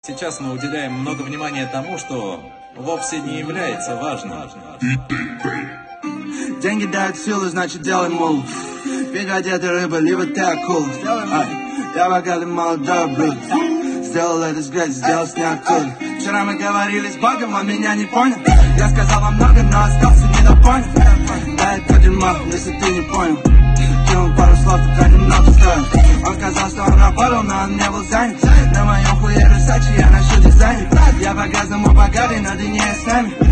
Сейчас мы уделяем много внимания тому, что вовсе не является важным. Деньги дают силу, значит делай мув. Бег одетый рыба, либо ты акул. Я богатый молодой блюд. Сделал это с грязью, сделал снег тут. Вчера мы говорили с Богом, он меня не понял. Я сказал вам много, но остался недопонят. Да, это дерьмо, если ты не понял. Кинул пару слов, только немного стоит. Он сказал, что он работал, но он не был занят. На моем хуе Версаче я ношу дизайн. Я по-газному богатый, но ты не с нами.